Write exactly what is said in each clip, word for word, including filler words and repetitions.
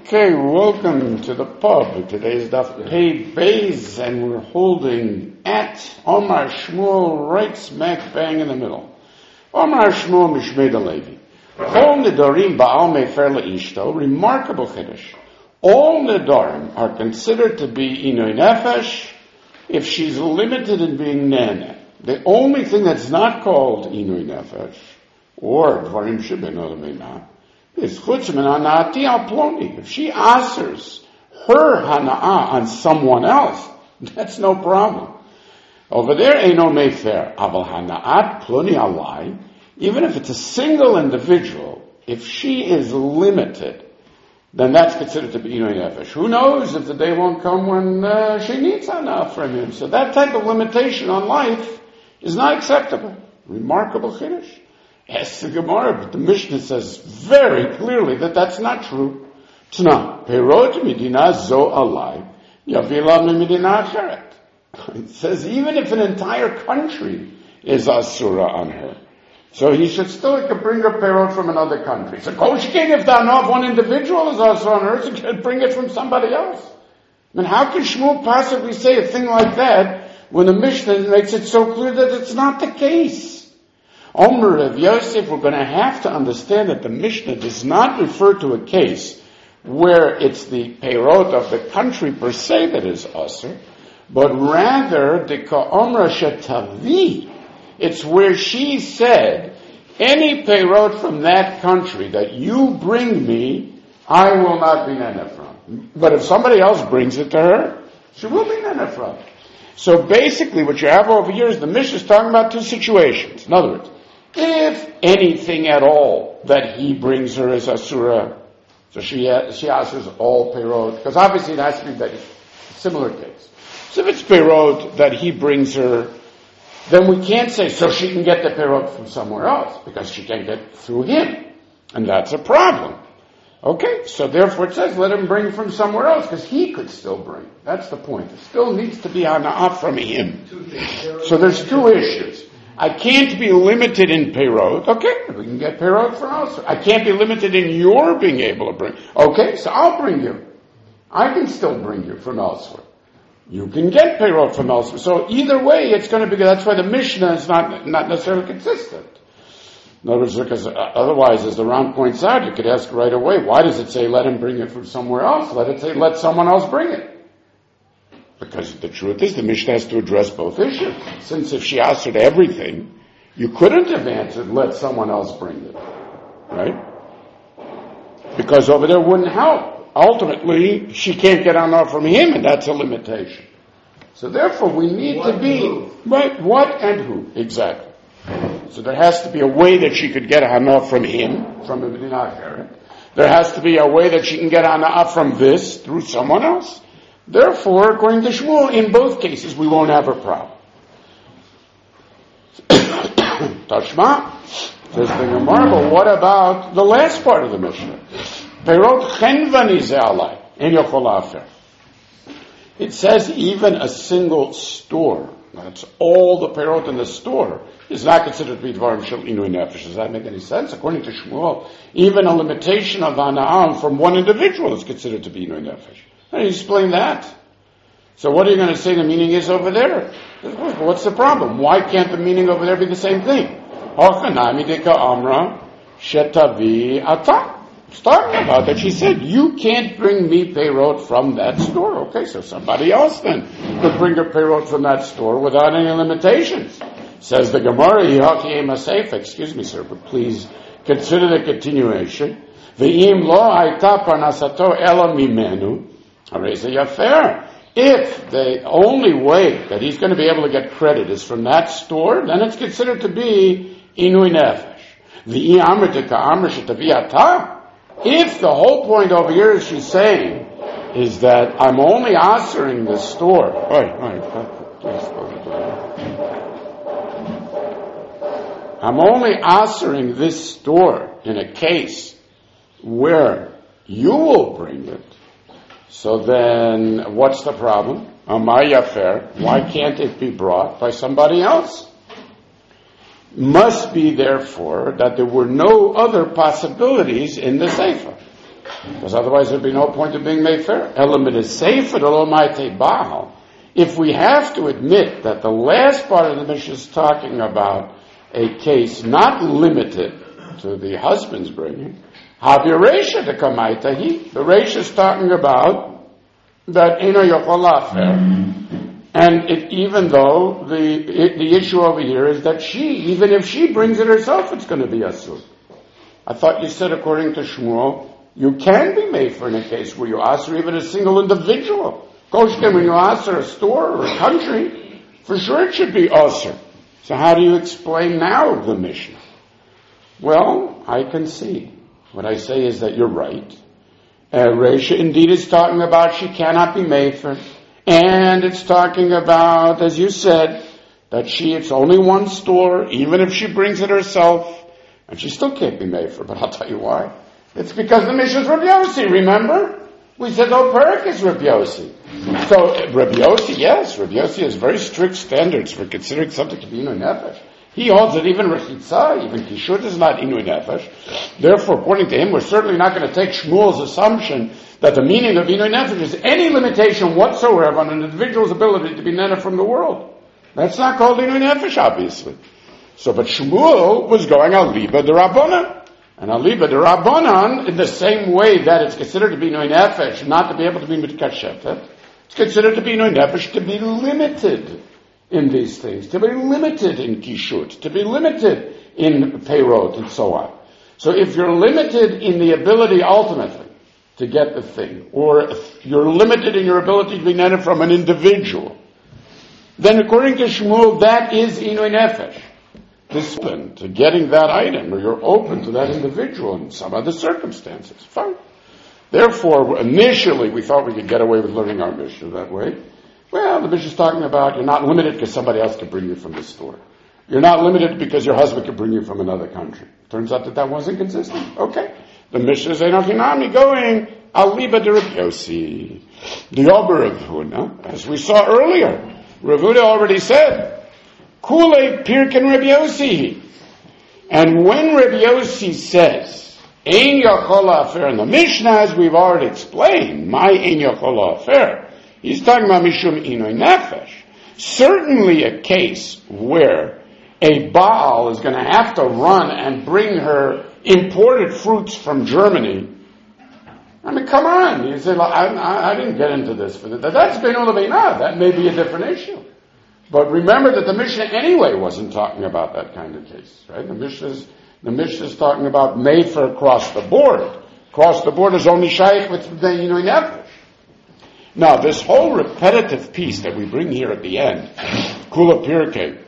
Okay, welcome to the pub. Today's Daf Pei Beis, and we're holding at Omar Shmuel right smack bang in the middle. Omar Shmuel Mishmei Levi. All Nedarim Ba'al Mefer Le'ishto, remarkable Chiddush. All Nedarim are considered to be Inoi Nefesh if she's limited in being Nene. The only thing that's not called Inoi Nefesh, or Dvarim Sheben Olamena, is chutz min hana'ati al ploni. If she answers her hana'ah on someone else, that's no problem. Over there, eino mefer. Aval hana'at ploni alai. Even if it's a single individual, if she is limited, then that's considered to be inoi nefesh. Who knows if the day won't come when uh, she needs hana'ah from him? So that type of limitation on life is not acceptable. Remarkable chiddush. Yes, the Gemara, but the Mishnah says very clearly that that's not true. Tna, perot medina zo alai, yavila medina acheret. It says even if an entire country is asura on her, so he should still he could bring a perot from another country. So Koshkin, if that not one individual is asura on her, so he could bring it from somebody else. I mean, how can Shmuel possibly say a thing like that when the Mishnah makes it so clear that it's not the case? Omer Rav Yosef, we're going to have to understand that the Mishnah does not refer to a case where it's the peirot of the country per se that is asur, but rather the ka'omra shetavi. It's where she said, any peirot from that country that you bring me, I will not be nene from. But if somebody else brings it to her, she will be nene from. So basically what you have over here is the Mishnah is talking about two situations. In other words, if anything at all that he brings her is asura, so she she asks all peirot, because obviously it has to be that similar case. So if it's peirot that he brings her, then we can't say so she can get the peirot from somewhere else because she can't get through him, and that's a problem. Okay, so therefore it says let him bring from somewhere else because he could still bring. That's the point. It still needs to be hana'ah from him. So there's two issues. I can't be limited in peirot. Okay, we can get peirot from elsewhere. I can't be limited in your being able to bring. Okay, so I'll bring you. I can still bring you from elsewhere. You can get peirot from elsewhere. So either way, it's going to be. That's why the Mishnah is not not necessarily consistent. In other words, because otherwise, as the Ram points out, you could ask right away, why does it say let him bring it from somewhere else? Let it say let someone else bring it. Because the truth is, the Mishnah has to address both issues. Since if she answered everything, you couldn't have answered, let someone else bring it. Right? Because over there wouldn't help. Ultimately, she can't get hana'ah from him, and that's a limitation. So therefore, we need what to be, who? Right, what and who, exactly. So there has to be a way that she could get hana'ah from him, from a medina acheret. There has to be a way that she can get hana'ah from this, through someone else. Therefore, according to Shmuel, in both cases, we won't have a problem. Tashma, says the Gemara, but what about the last part of the Mishnah? Perot chenvani ze'alai, en yochol afer. It says even a single store, that's all the perot in the store, is not considered to be dvarim shel inui nefesh. Does that make any sense? According to Shmuel, even a limitation of hana'ah from one individual is considered to be inui nefesh. How do you explain that? So what are you going to say the meaning is over there? What's the problem? Why can't the meaning over there be the same thing? Hachanami deka amra shetavi ata. It's talking about that. She said, you can't bring me peirot from that store. Okay, so somebody else then could bring a peirot from that store without any limitations. Says the Gemara, excuse me, sir, but please consider the continuation. Ve'im lo hayta parnasato ela mimenu. If the only way that he's going to be able to get credit is from that store, then it's considered to be inui nefesh. If the whole point over here is she's saying is that I'm only answering the store. I'm only answering this store in a case where you will bring it. So then, what's the problem? Amaya fair. Why can't it be brought by somebody else? Must be, therefore, that there were no other possibilities in the Sefer. Because otherwise there'd be no point of being made fair. Element is safe at Almighty Baal. If we have to admit that the last part of the Mishnah is talking about a case not limited to the husband's bringing, Havi Reisha to Kamaita, he, the Reisha is talking about that Eno Yochol Lafer. And it, even though the it, the issue over here is that she, even if she brings it herself, it's going to be asur. I thought you said, according to Shmuel, you can be made for in a case where you asur even a single individual. Koshken, when you asur a store or a country, for sure it should be asur. So how do you explain now the Mishnah? Well, I can see. What I say is that you're right. Uh, Reisha indeed is talking about she cannot be made for. And it's talking about, as you said, that she, it's only one store, even if she brings it herself, and she still can't be made for. But I'll tell you why. It's because the Mishnah is Rabbi Yossi, remember? We said, oh, Perik is Rabbi Yossi. So, Rabbi Yossi, yes, Rabbi Yossi has very strict standards for considering something to be Inui Nefesh. He holds that even Rechitza, even Kishut is not Inui Nefesh. Therefore, according to him, we're certainly not going to take Shmuel's assumption that the meaning of Inui Nefesh is any limitation whatsoever on an individual's ability to be nena from the world. That's not called Inui Nefesh, obviously. So, but Shmuel was going Aliba de Rabbanan. And Aliba de Rabbanan, in the same way that it's considered to be Inui Nefesh, not to be able to be Mitkashefet, it's considered to be Inui Nefesh to be limited in these things, to be limited in Kishut, to be limited in Peirot, and so on. So if you're limited in the ability ultimately to get the thing, or you're limited in your ability to be netted from an individual, then according to Shmuel, that is Inui Nefesh. This open to getting that item, or you're open to that individual in some other circumstances. Fine. Therefore, initially we thought we could get away with learning our Mishnah that way. Well, the Mishnah is talking about you're not limited because somebody else can bring you from the store. You're not limited because your husband can bring you from another country. Turns out that that wasn't consistent. Okay. The Mishnah is Einochinami going, Aliba de Rabbi Yossi. The Ober of Huna, as we saw earlier, Rav Huda already said, Kule Pirkin Rabbi Yossi. And when Rabbi Yossi says, Ein Yochol Afer, in the Mishnah, as we've already explained, my Ein Yochol Afer, he's talking about Mishum Inui Nefesh. Certainly a case where a Baal is going to have to run and bring her imported fruits from Germany. I mean, come on. You say, I, I, I didn't get into this for that. That's Beinu Lebeinav. That may be a different issue. But remember that the Mishnah anyway wasn't talking about that kind of case, right? The Mishnah's, the Mishnah's talking about made for across the board. Across the board is only shaykh with the Inui Nefesh. Now, this whole repetitive piece that we bring here at the end, Kula Pirkei,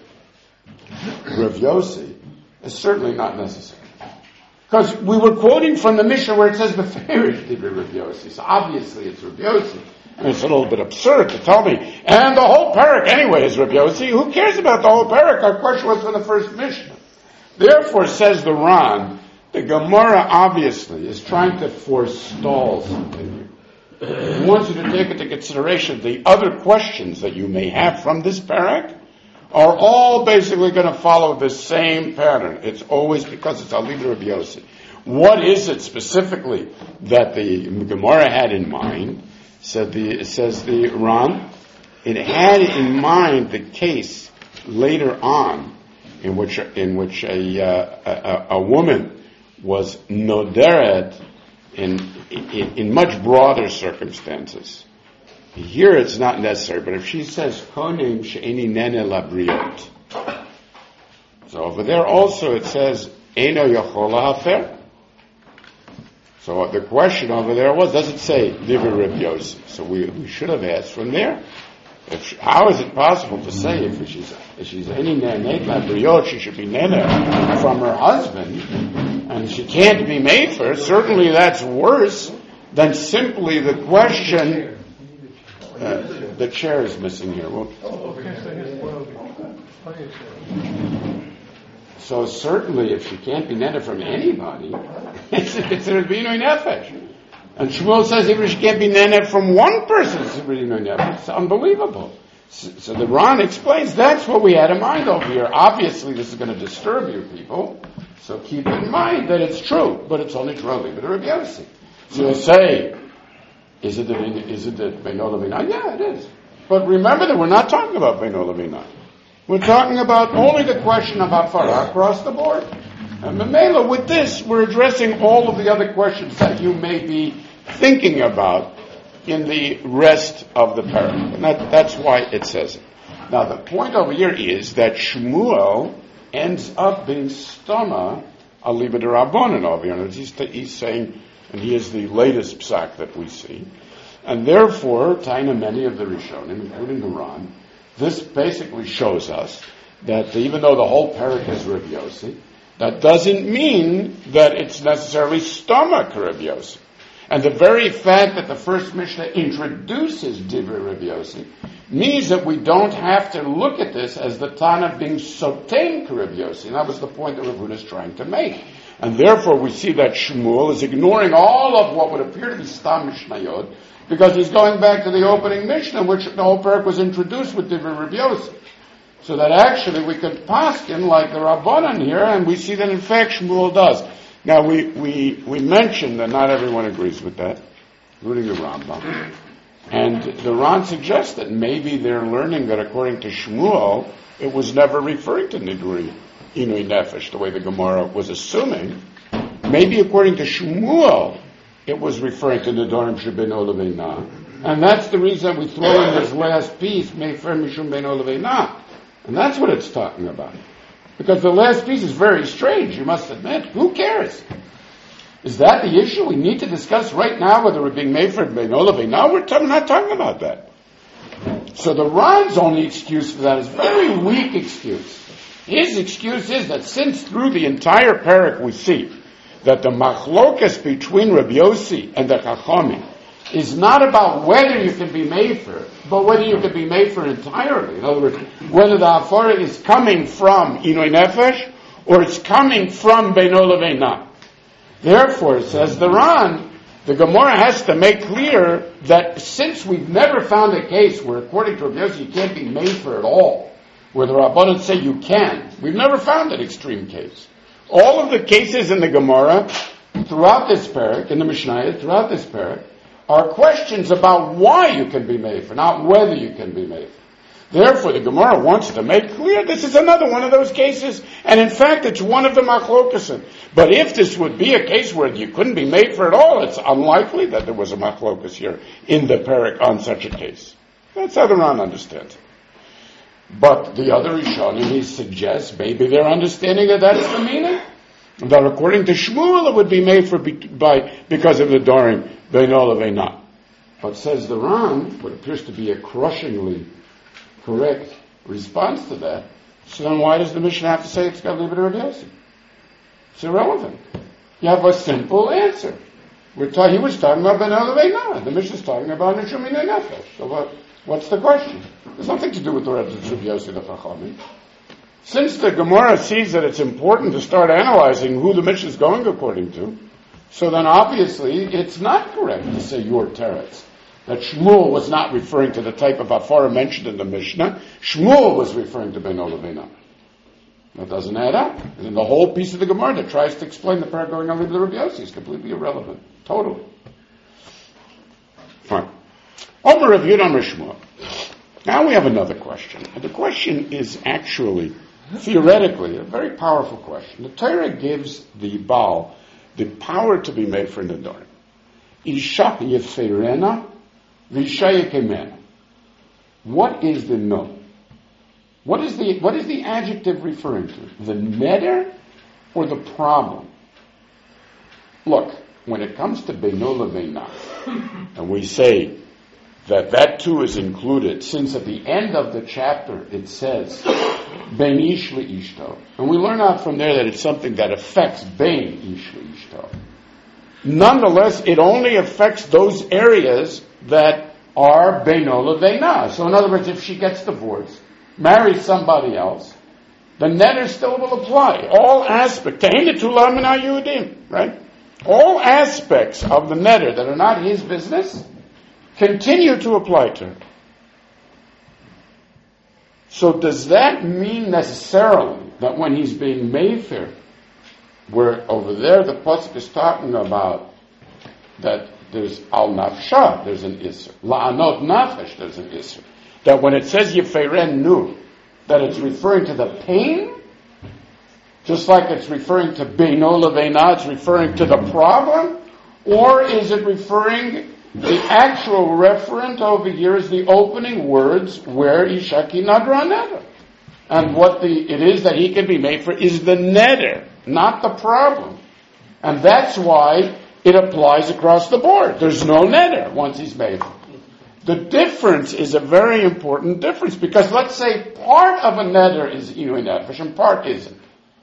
Rav Yossi, is certainly not necessary. Because we were quoting from the Mishnah where it says, Beferish did Rav Yossi. So obviously it's Rav Yossi. And it's a little bit absurd to tell me, and the whole parak anyway is Rav Yossi. Who cares about the whole parak? Our question was for the first Mishnah. Therefore, says the Ran, the Gemara obviously is trying to forestall something here. He wants you to take into consideration the other questions that you may have from this parak are all basically going to follow the same pattern. It's always because it's Aliba Rabbi Yossi. What is it specifically that the Gemara had in mind? Said the, it says the Ran, it had in mind the case later on in which in which a uh, a, a woman was noderet in, in in much broader circumstances. Here it's not necessary, but if she says konim she'eni nene labriot, so over there also it says eno yochola hafer. So the question over there was, does it say Divrei Reb Yossi? So we, we should have asked from there. If she, how is it possible to say if she's if she's any nene labriot, she should be nene from her husband, and she can't be made for? Certainly that's worse than simply the question. Uh, the chair is missing here. Well, so certainly, if she can't be netted from anybody, it's considered Inui Nefesh. And Shmuel says even if she can't be netted from one person, it's Inui Nefesh. It's unbelievable. So, so the Ran explains that's what we had in mind over here. Obviously, this is going to disturb you people, so keep in mind that it's true, but it's only true Aliba de Rabbi Yossi. So you say, is it the, is it the Beino Levinah? Yeah, it is. But remember that we're not talking about Beino Levinah. We're talking about only the question of Hafara across the board. And Mamela, with this, we're addressing all of the other questions that you may be thinking about in the rest of the paragraph. And that, that's why it says it. Now, the point over here is that Shmuel ends up being stama aliba de Rabbanan over here. And he's, he's saying, and he is the latest psak that we see. And therefore, Taina many of the Rishonim, including the Ran, this basically shows us that even though the whole parak is Rav Yossi, that doesn't mean that it's necessarily stomach Rav Yossi. And the very fact that the first Mishnah introduces Divrei Rav Yossi means that we don't have to look at this as the Tana being sotem Rav Yossi. And that was the point that Rav Huna is trying to make. And therefore we see that Shmuel is ignoring all of what would appear to be Stam Mishnayot, because he's going back to the opening Mishnah, in which the whole parak was introduced with Divrei Rav Yossi. So that actually we could paskin like the Rabbanan here, and we see that in fact Shmuel does. Now we, we, we mentioned that not everyone agrees with that, including the Rambam. And the Ran suggests that maybe they're learning that according to Shmuel, it was never referring to Niduri Inui Nefesh, the way the Gemara was assuming. Maybe according to Shmuel, it was referring to Nedarim Shebeino Levinah. And that's the reason we throw in this last piece, Mefer Mishum Beino Levinah. And that's what it's talking about. Because the last piece is very strange, you must admit. Who cares? Is that the issue we need to discuss right now, whether we're being made for Beino Levinah? We're t- not talking about that. So the Ran's only excuse for that is a very weak excuse. His excuse is that since through the entire parak we see that the machlokas between Rabbi Yossi and the Chachamim is not about whether you can be made for it, but whether you can be made for it entirely. In other words, whether the hafara is coming from Inui Nefesh or it's coming from Beino Levinah. Therefore, says the Ran, the Gemara has to make clear that since we've never found a case where, according to Rabbi Yossi, you can't be made for it all, where the Rabbanan say you can, we've never found an extreme case. All of the cases in the Gemara, throughout this parak, in the Mishnah, throughout this parak, are questions about why you can be made for, not whether you can be made for. Therefore, the Gemara wants to make clear this is another one of those cases, and in fact, it's one of the machlokasim. But if this would be a case where you couldn't be made for at all, it's unlikely that there was a machlokas here in the parak on such a case. That's how the Ran understands it. But the other Rishonim, he suggests, maybe they're understanding that that is the meaning. That according to Shmuel, it would be made for by because of the Dorim Beino Levinah. But says the Ran, what appears to be a crushingly correct response to that, so then why does the Mishnah have to say it's got to leave it to Rabbi Yossi? It's irrelevant. You have a simple answer. We're ta- he was talking about Beino Levinah. The Mishnah is talking about Nishum Inui Nefesh. So what, what's the question? There's nothing to do with the Rabbi Yossi the Chachamim. Since the Gemara sees that it's important to start analyzing who the Mishnah is going according to, so then obviously it's not correct to say your teretz. That Shmuel was not referring to the type of Hafara mentioned in the Mishnah. Shmuel was referring to Beino Levinah. That doesn't add up. And then the whole piece of the Gemara that tries to explain the parak going on with the Rabbi Yossi is completely irrelevant. Totally. Fine. Omer Rav Yud Omer Shmuel. Now we have another question. And the question is actually, theoretically, a very powerful question. The Torah gives the Baal the power to be made for Nedarim. Isha yeferena v'isha yekemena. What is the no? What is the what is the adjective referring to? The neder or the problem? Look, when it comes to Beino Levinah, and we say that that too is included, since at the end of the chapter it says Ben Ish Le'ishto, and we learn out from there that it's something that affects Ben Ish Le'ishto. Nonetheless, it only affects those areas that are Beino Levinah. So in other words, if she gets divorced, marries somebody else, the neder still will apply. All aspects, right? All aspects of the neder that are not his business continue to apply to her. So does that mean necessarily that when he's being made fair, where over there the pasuk is talking about that there's al nafsha, there's an isser. La'anot nafesh, there's an isser. That when it says yeferen nu, that it's referring to the pain, just like it's referring to beino leveina, it's referring to the problem, or is it referring, the actual referent over here is the opening words where ishaki nadra neder. And what the it is that he can be made for is the neder, not the problem. And that's why it applies across the board. There's no neder once he's made. The difference is a very important difference, because let's say part of a neder is inui nefesh and part isn't.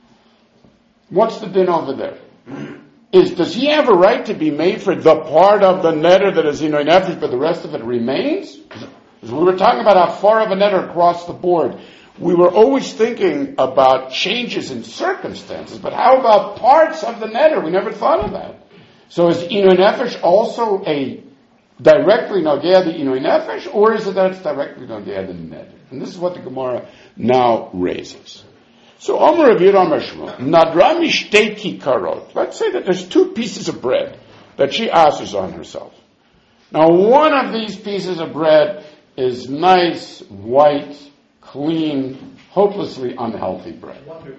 What's the din over there? Is does he have a right to be made for the part of the neder that is inui nefesh, but the rest of it remains? Because we were talking about how far of a neder across the board. We were always thinking about changes in circumstances, but how about parts of the neder? We never thought of that. So is inui nefesh also a directly nogea the inui nefesh, or is it that it's directly nogea the neder? And this is what the Gemara now raises. So Omer Rav Yehuda Amar Shmuel, nadra mishtei kikarot. Let's say that there's two pieces of bread that she asks on herself. Now one of these pieces of bread is nice, white, clean, hopelessly unhealthy bread. Wonder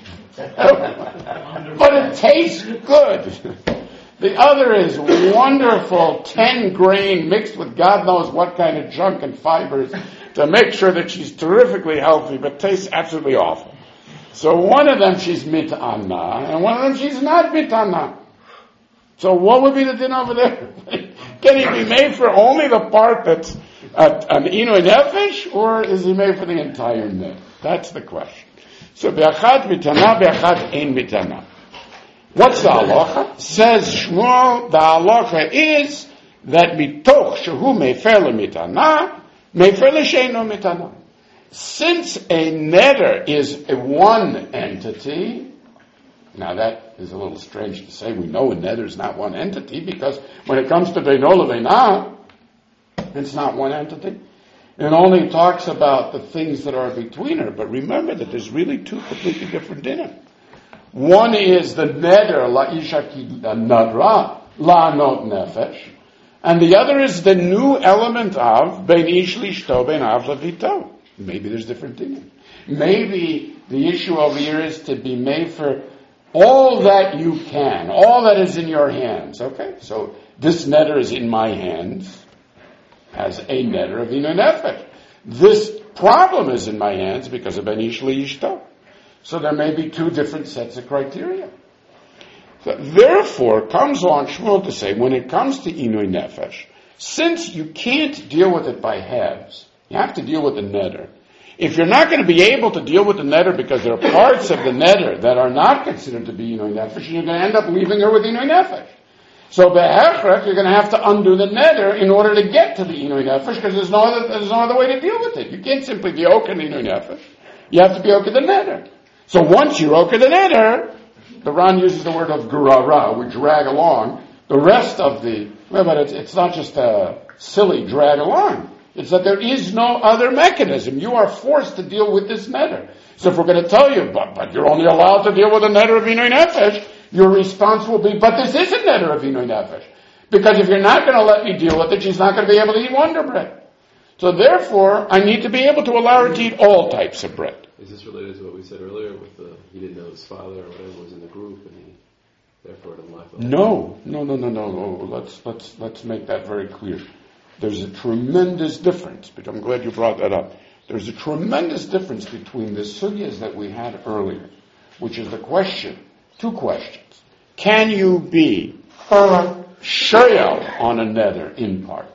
bread. But it tastes good. The other is wonderful, ten grain mixed with God knows what kind of junk and fibers to make sure that she's terrifically healthy, but tastes absolutely awful. So one of them she's mit'ana, and one of them she's not mit'ana. So what would be the din over there? Can he be made for only the part that's uh, an inui nefesh, or is he made for the entire net? That's the question. So be'achad mit'ana, be'achad ein mit'ana. What's the halacha? Says Shmuel, the halacha is that mitoch shehu mefer lemitana, mefer l'sheino mitana. Since a neder is a one entity, now that is a little strange to say. We know a neder is not one entity, because when it comes to beino leveina, it's not one entity. It only talks about the things that are between her. But remember that there's really two completely different dinim. One is the neder la'isha ki nadra la'anot nefesh, and the other is the new element of bein ish lishto bein av levito. Maybe there's different things. Maybe the issue over here is to be made for all that you can, all that is in your hands. Okay, so this neder is in my hands as a neder of inui nefesh. This problem is in my hands because of bein ish lishto. So there may be two different sets of criteria. So therefore, comes on Shmuel to say, when it comes to inui nefesh, since you can't deal with it by halves, you have to deal with the neder. If you're not going to be able to deal with the neder because there are parts of the neder that are not considered to be inui nefesh, you're going to end up leaving her with inui nefesh. So be'echrech, you're going to have to undo the neder in order to get to the inui nefesh, because there's no other, there's no other way to deal with it. You can't simply be okay inui nefesh. You have to be okay the neder. So once you okay the neder, the Ran uses the word of gurara, we drag along. The rest of the, well, but it's, it's not just a silly drag along. It's that there is no other mechanism. You are forced to deal with this neder. So if we're going to tell you, but, but you're only allowed to deal with a neder of inui nefesh, your response will be, but this is a neder of inui nefesh. Because if you're not going to let me deal with it, she's not going to be able to eat wonder bread. So therefore, I need to be able to allow her to eat all types of bread. Is this related to what we said earlier with the, he didn't know his father or whatever was in the group, and he therefore didn't like them? No, no, no, no, no, no. Let's, let's, let's make that very clear. There's a tremendous difference, but I'm glad you brought that up. There's a tremendous difference between the sugyas that we had earlier, which is the question, two questions. Can you be shoyal on a neder in part?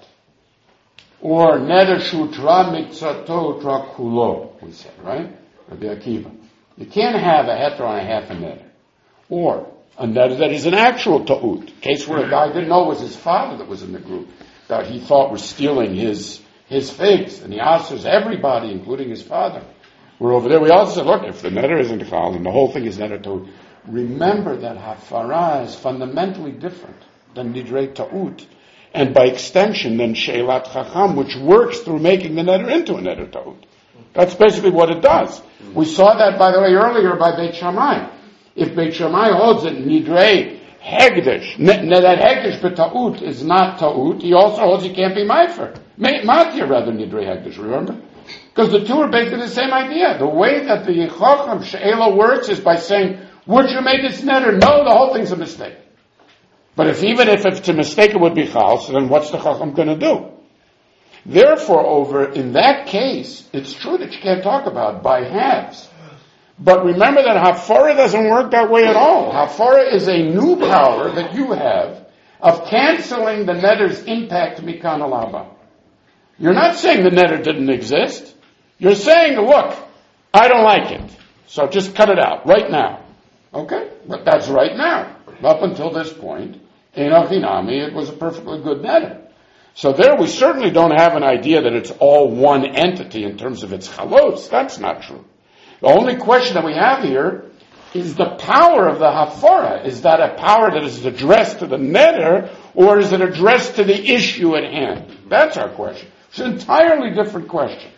Or neder shutra mikzato tra kulo, we said, right? Rabbi Akiva. You can't have a heter and a half a neder. Or a neder that is an actual ta'ut. Case where a guy didn't know it was his father that was in the group, that he thought was stealing his his figs, and he answers everybody, including his father. We're over there. We also said, look, if the neder isn't chal and the whole thing is neder ta'ut, remember that hafara is fundamentally different than nidrei ta'ut, and by extension than sheilat chacham, which works through making the neder into a neder ta'ut. That's basically what it does. We saw that, by the way, earlier by Beit Shammai. If Beit Shammai holds that nidrei Hegdish. Now that Hegdish b'ta'ut is not ta'ut. He also holds he can't be Meifer. Matir rather than Nidrei Hegdish, remember? Because the two are basically the same idea. The way that the Chacham She'ela works is by saying, would you make this neder? No, the whole thing's a mistake. But if even if it's a mistake, it would be chal, so then what's the Chacham going to do? Therefore, over in that case, it's true that you can't talk about by halves. But remember that Hafara doesn't work that way at all. Hafara is a new power that you have of canceling the netter's impact mikan alaba. You're not saying the netter didn't exist. You're saying, look, I don't like it. So just cut it out right now. Okay? But that's right now. Up until this point, in Achinami, it was a perfectly good netter. So there we certainly don't have an idea that it's all one entity in terms of its chalos. That's not true. The only question that we have here is the power of the hafara. Is that a power that is addressed to the netter, or is it addressed to the issue at hand? That's our question. It's an entirely different question.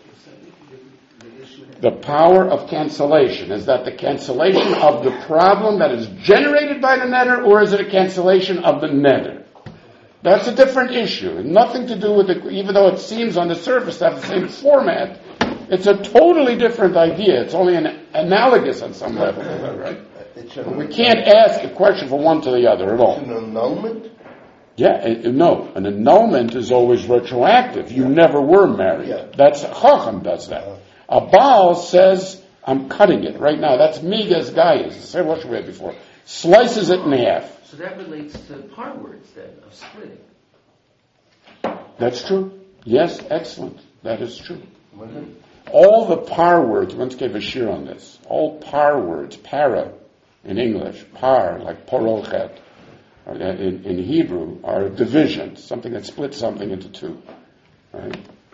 The power of cancellation. Is that the cancellation of the problem that is generated by the netter, or is it a cancellation of the netter? That's a different issue. Nothing to do with it, even though it seems on the surface to have the same format. It's a totally different idea. It's only an analogous on some level, right? But we can't ask a question from one to the other at all. It's an annulment? Yeah, it, no. An annulment is always retroactive. You never were married. Yeah. That's Chacham does that. A Baal says, I'm cutting it right now. That's Migas Gaius. The same what we had before. Slices it in half. So that relates to par words then, of splitting. That's true. Yes, excellent. That is true. All the par words, once gave a shir on this, all par words, para in English, par, like porochet, in, in Hebrew, are divisions, something that splits something into two. Right?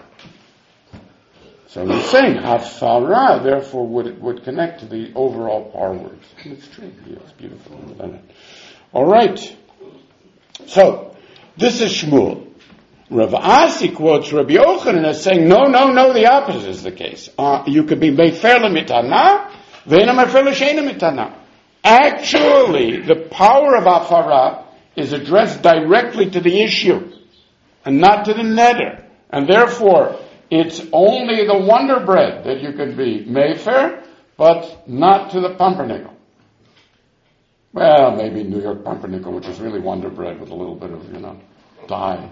So we're saying hafara, therefore, would would connect to the overall par words. It's true. Yeah, it's beautiful. All right. So, this is Shmuel. Rav Asi quotes Rabbi Yochanan as saying, no, no, no, the opposite is the case. Uh, you could be mefer lemitana, ve'ena mefer l'sheina mitana. Actually, the power of hafara is addressed directly to the issue, and not to the netter. And therefore, it's only the Wonder Bread that you could be mefer, but not to the pumpernickel. Well, maybe New York pumpernickel, which is really Wonder Bread with a little bit of, you know, dye.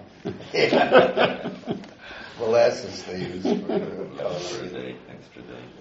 Molasses they use for extra day, extra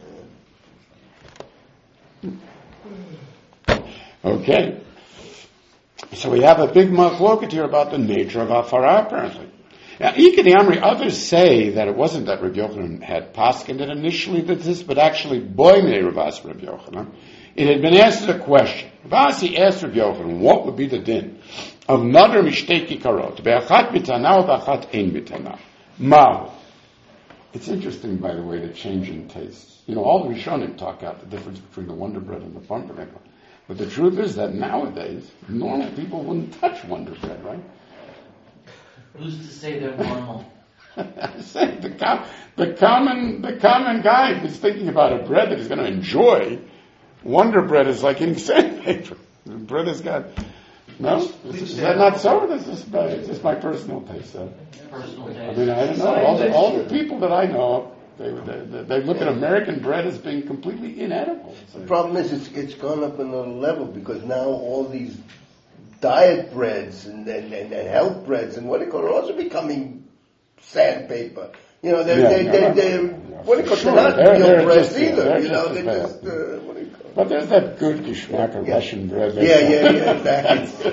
day. Okay. So we have a big machloket here about the nature of hafara, apparently. Now, Ikei Amri, others say that it wasn't that Rabbi Yochanan had paskin that initially did this, but actually, boimei Ravas Rabbi Yochanan. It had been asked a question. Ravasi asked Rabbi Yochanan, what would be the din of nadar mishtei kikarot, be'achat mitana or be'achat ein mitana? Mahu. It's interesting, by the way, the change in tastes. You know, all the Rishonim talk out the difference between the Wonder Bread and the pumpernickel. But the truth is that nowadays, normal people wouldn't touch Wonder Bread, right? Who's to say they're normal? I say the, com- the common the common guy who's thinking about a bread that he's going to enjoy, Wonder Bread is like eating sandpaper. The bread has got no. Is, is that not so? This is my, it's just my personal taste. So. Personal taste. I mean, I don't know. All the, all the people that I know, they, they they look at American bread as being completely inedible. So. The problem is it's, it's gone up another level because now all these diet breads and, and, and, and health breads and what do you call it are also becoming sandpaper. You know, they're, Yeah, they're, yeah, they're, yeah. they're Yeah, what do you call it? sure. They're not They're- real they're breads just- either. they're You know, just they're as just, bad. uh, what do you call it? But there's that good geschmack of Yeah. Russian bread. Yeah, yeah, yeah, exactly.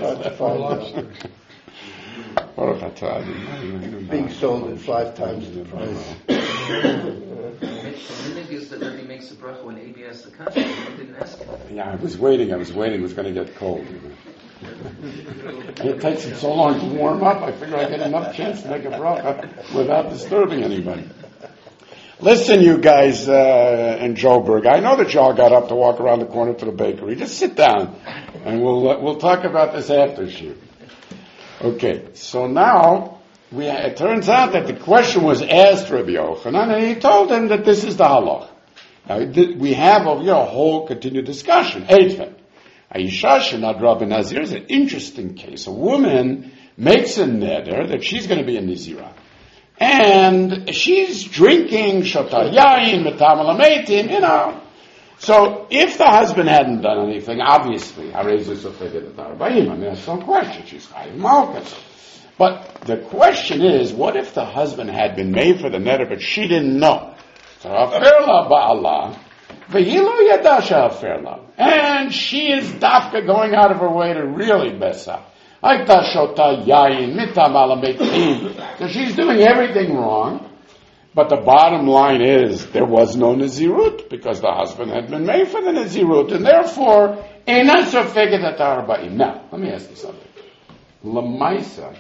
Being sold at five times the price. The thing is that Rebbe makes a bracha when A B S the country. I didn't ask him. Yeah, I was waiting. I was waiting. It was going to get cold. You know. And it takes it so long to warm up. I figure I get enough chance to make a bracha without disturbing anybody. Listen, you guys uh, in Joburg. I know that y'all got up to walk around the corner to the bakery. Just sit down, and we'll uh, we'll talk about this after shoot. Okay. So now we. It turns out that the question was asked Rabbi Yochanan, and he told him that this is the halach. Now we have a you know, whole continued discussion. Eitzvah. Aisha shenadra b'nazir is an interesting case. A woman makes a neder that she's going to be a Nazira. And she's drinking shota yain, metam alametim, you know. So if the husband hadn't done anything, obviously, I mean, that's no question. She's chayiv malchus. But the question is, what if the husband had been made for the neder, but she didn't know? So aferla ba'ala, v'hilo yadasha aferla, and she is dafka going out of her way to really mess up. So she's doing everything wrong. But the bottom line is, there was no Nazirut, because the husband had been made for the Nazirut, and therefore, Eina Sofeget at Arba'im. Now, let me ask you something. Lamaisa,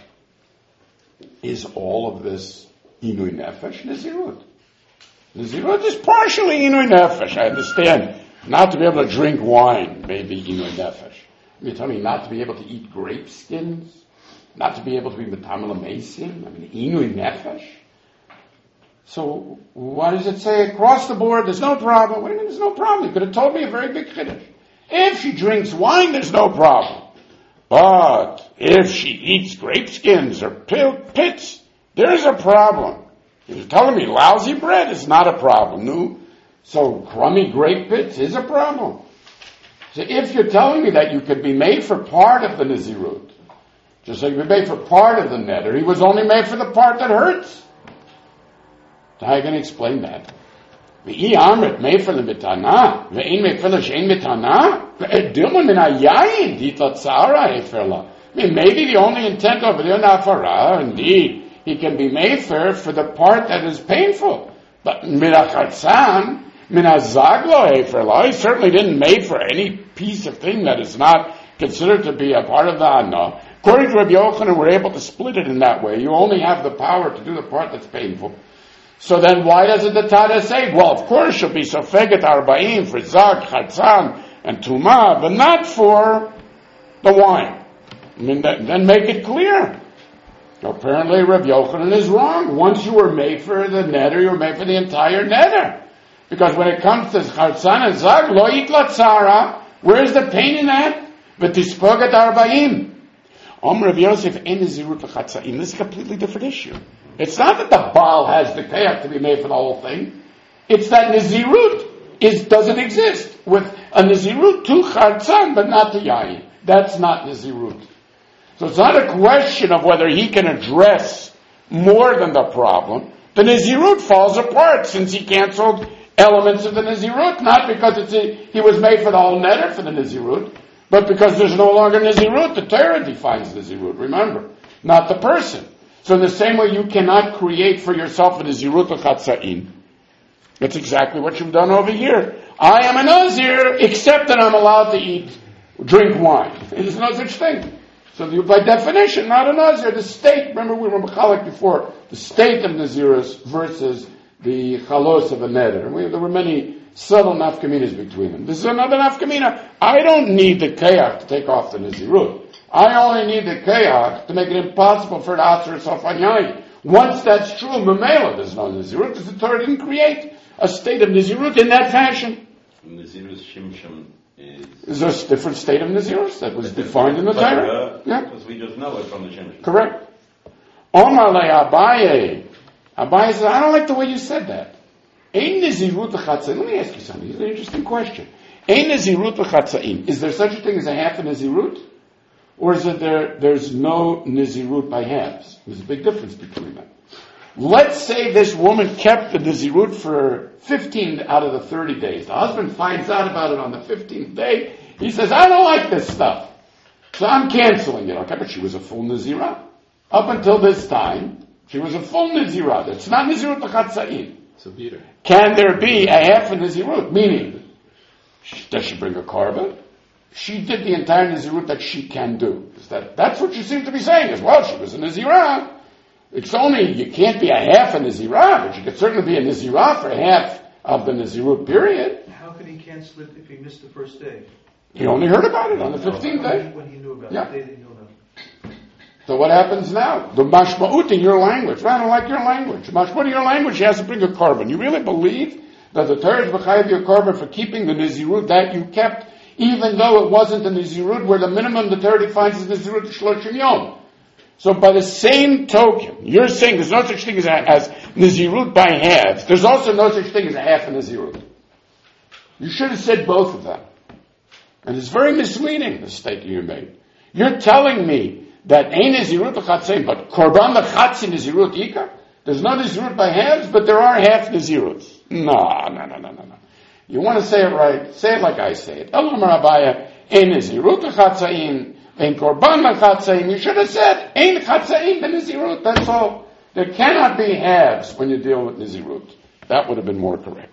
is all of this Inui Nefesh Nazirut? Nazirut is partially Inui Nefesh. I understand, not to be able to drink wine, maybe Inui Nefesh. You're telling me not to be able to eat grape skins? Not to be able to be Metamel Amesim? I mean, Inui Nefesh? So, what does it say across the board? There's no problem. What do you mean there's no problem? You could have told me a very big chiddush. If she drinks wine, there's no problem. But if she eats grape skins or pits, there's a problem. You're telling me lousy bread is not a problem, no? So crummy grape pits is a problem. So if you're telling me that you could be made for part of the Nazirut, just like you could be made for part of the neder, he was only made for the part that hurts. So how are you going to explain that? V'i amrit made for the mitana, v'ein made for the shein mitana, v'edilma min hayayin ditla tzara eferla. I mean, maybe the only intent over there, nafara, indeed, he can be made for for the part that is painful. But minachatzam, minazaglo eferla, he certainly didn't make for any piece of thing that is not considered to be a part of the anna. According to Rabbi Yochanan, we're able to split it in that way. You only have the power to do the part that's painful. So then why doesn't the Tana say, well, of course she'll be sofeget arba'im for zag, chatzan, and tumah, but not for the wine. I mean, that, then make it clear. Apparently Rabbi Yochanan is wrong. Once you were made for the neder, you were made for the entire neder. Because when it comes to chatzan and zag, lo yitla tzara, where's the pain in that? V'tispoget arba'im. Om Rav Yosef en Nazirut v'chatza'im. This is a completely different issue. It's not that the Baal has the kayak to be made for the whole thing. It's that Nazirut is, doesn't exist. With a Nazirut to chatzan, but not to yayin. That's not Nazirut. So it's not a question of whether he can address more than the problem. The Nazirut falls apart since he canceled elements of the Nazirut, not because it's a, he was made for the whole neder for the Nazirut, but because there's no longer Nazirut. The Torah defines Nazirut, remember, not the person. So in the same way, you cannot create for yourself a Nazirut l'chatza'in. That's exactly what you've done over here. I am a Nazir, except that I'm allowed to eat, drink wine. There's no such thing. So you, by definition, not a Nazir. The state, remember we were mechalik before, the state of Nazirus versus the chalos of a neder. And we, there were many subtle nafkaminas between them. This is another nafkamina. I don't need the kayak to take off the Nazirut. I only need the kayak to make it impossible for it to answer itself on yayin. Once that's true, Mamela, there's no Nazirut, because the Torah didn't create a state of Nazirut in that fashion. Nazirus Shimshon is... Is there a different state of Nazirus that was defined in the Torah? Yeah. Because we just know it from the Shimshon. Correct. Omar le Abaye. Abaye says, I don't like the way you said that. Ein Nazirut l'chatza'in. Let me ask you something. It's an interesting question. Ein Nazirut l'chatza'in. Is there such a thing as a half a Nazirut? Or is it there, there's no Nazirut by halves? There's a big difference between them. Let's say this woman kept the Nazirut for fifteen out of the thirty days. The husband finds out about it on the fifteenth day. He says, I don't like this stuff. So I'm canceling it. Okay, but she was a full Nazirah. Up until this time, she was a full Nazirah. It's not Nazirut l'chatza'in. So Peter. Can there be a half a Nazirut? Meaning, does she bring a korban? She did the entire Nazirut that she can do. Is that, that's what you seem to be saying as well. She was a Nazirah. It's only, you can't be a half a Nazirah, but you could certainly be a Nazirah for half of the Nazirut period. How could he cancel it if he missed the first day? He only heard about it on the fifteenth day. When he knew about Yeah. it, the day that he knew about it. So what happens now? The mashma'ut in your language. I don't like your language. Mashma'ut in your language, she has to bring a korban. You really believe that the Torah is b'chayev your korban for keeping the Nazirut that you kept even though it wasn't a Nazirut where the minimum the Torah defines as Nazirut Shloshim Yom. So by the same token, you're saying there's no such thing as, as Nazirut by halves. There's also no such thing as a half a Nazirut. You should have said both of them. And it's very misleading, the statement you made. You're telling me that ain't Nazirut l'chatzein, but Korban l'chatzin Nazirut Ika? There's no Nazirut by halves, but there are half Naziruts. No, no, no, no, no, no. You want to say it right, say it like I say it. Elam Rabaya, ain't Nazirut l'chatzein, ain't Korban l'chatzein. You should have said, ain't chatzein ben Nazirut, that's all. There cannot be halves when you deal with Nazirut. That would have been more correct.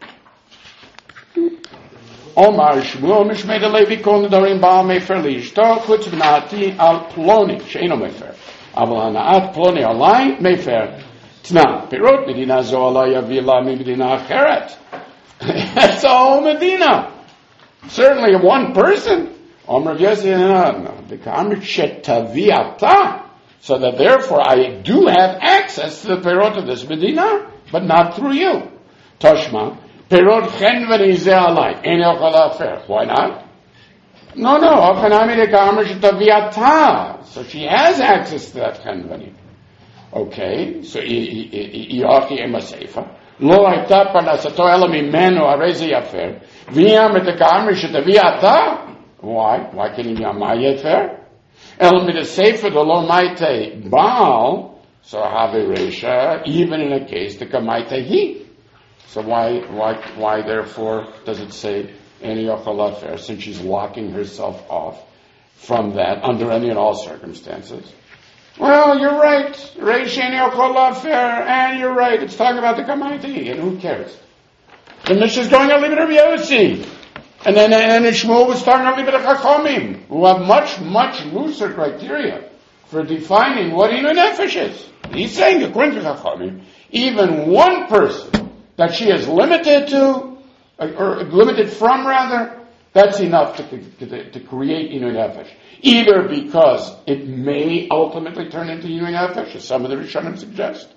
Omar Shmuel Mishmei de Levi Kol Nedarim Baal Mefer Lishto Chutz B'Naati Al Ploni Sheino Mefer Aval Hanaat Ploni Alai Mefer Tna Pirot Medina Zo Ala Yavila Medina Acheret. That's a whole Medina. Certainly one person. Omar Yosef B'Kamir Shetaviata. So that therefore I do have access to the Pirot of this Medina, but not through you. Toshma. Perot chen v'nizeh alai. Ein yochel la'afer. Why not? No, no. Ochanami de'kamer shetaviata. So she has access to that chen v'ni. Okay. So yochi ema seifa. Lo hayta parnasato ela mimenu areze yafer. V'yam et de'kamer shetaviata. Why? Why can he be amay yafer? El mit seifa de lo maite baal. So have a resha, even in a case the kamaite he. So why, why, why therefore does it say any yochel since she's locking herself off from that under any and all circumstances? Well, you're right. Reish any yochel and you're right. It's talking about the kamaiti, and who cares? The Mishnah is going on Libet Rabbi Yossi, and then and Shmuel was talking on Libet Chachamim, who have much, much looser criteria for defining what Inu Nefesh is. He's saying, according to Chachamim, even one person that she is limited to, or limited from rather, that's enough to, to, to create Inu Nefesh. Either because it may ultimately turn into Inu Nefesh, as some of the Rishonim suggest.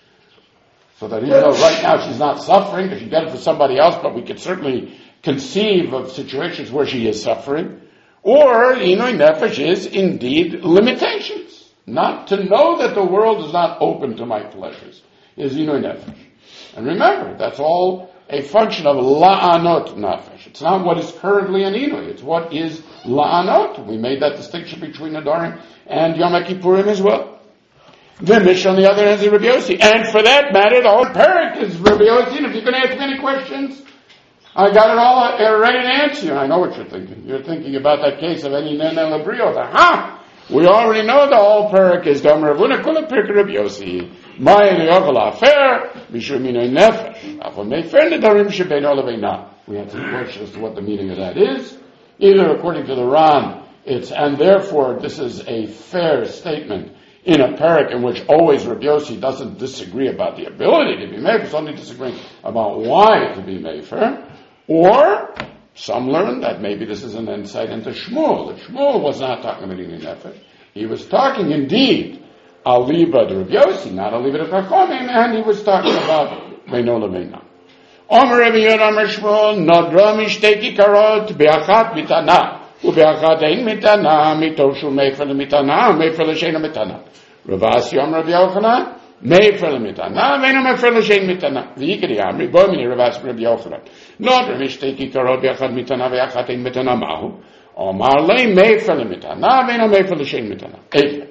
So that even though right now she's not suffering, if you get it for somebody else, but we could certainly conceive of situations where she is suffering. Or Inu Nefesh is indeed limitations. Not to know that the world is not open to my pleasures is Inu Nefesh. And remember, that's all a function of la'anot nefesh. It's not what is currently an inui. It's what is la'anot. We made that distinction between Nadarim and Yom Kippurim as well. The Mishnah, on the other hand, is Rabbi Yossi. And for that matter, the whole parak is Rabbi Yossi. And if you can ask me any questions, I got it all uh, ready to answer you. I know what you're thinking. You're thinking about that case of any Nene Labriot. Aha! We already know the whole parak is Dom Ravuna Kula Pirk Rabbi Yossi. Maya Yochel Afer, Mishum Inu Nefesh. Afal Mefer Nedarim Shebeino Leveina. We have some questions as to what the meaning of that is. Either according to the Ran, it's, and therefore this is a fair statement in a parak in which always Rabbi Yossi doesn't disagree about the ability to be Mefer, it's only disagreeing about why to be Mefer. Or, some learn that maybe this is an insight into Shmuel. That Shmuel was not talking about Inu Nefesh. He was talking indeed Aliba de Rabbi Yossi, not Aliba de Chachamim, and he was talking about Beino Leveina. Omer Rabbi Yehuda Omer Shmuel, Nodra Mishteki Karot, Be'achat Mitana, U'be'achat Ein Mitana, Mitoshu Mefer Lemitana, Mefer L'Sheina Mitana. Ravasi Omer Rabbi Yochanan, Mefer Lemitana, Ve'ino Mefer L'Shein Mitana. V'yikri Amri, Boimini Ravasi Rabbi Yochanan. Nodra Mishteki Karot, Be'achat Mitana, Be'achat Ein Mitana Mahu. Omar Lei Mefer Lemitana, Ve'ino Mefer L'Shein Mitana. Eight.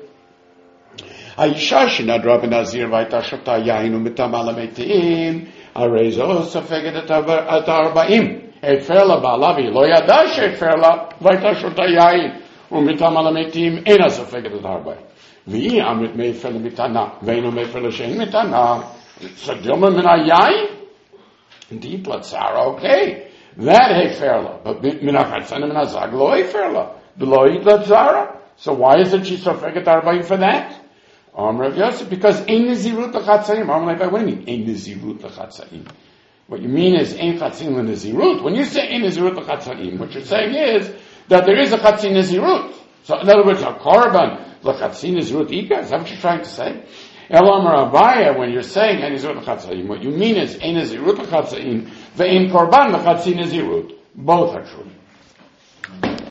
האישה שנדרה בנזיר והייתה שותה יין ומטמאה למתים, הרי זו סופגת את הארבעים. הפר לה בעלה והיא לא ידעה שהפר לה והייתה שותה יין ומטמאה למתים, אינה סופגת את הארבעים. והיא אמרת מאפר למתנה, ואינו מאפר לשאין מתנה. סדיומה מן היין? Indeed, לצערה, okay. That הפר לה. But מן החצן ומן הזג לא הפר לה. ולא הית לצערה. So why is it she סופגת הארבעים for that? Um, Rav Yosef, because ein nezirut l'chatzaim. I'm like, what do you mean ein nezirut l'chatzaim? What you mean is ein chatzin l'nezirut. When you say ein nezirut l'chatzaim, what you're saying is that there is a chatzin nezirut. So in other words, a korban l'chatzin nezirut ika. Is that what you're trying to say? Elam Rabaya, when you're saying ein nezirut l'chatzaim, what you mean is ein nezirut l'chatzaim ve'ein korban l'chatzin nezirut. Both are true.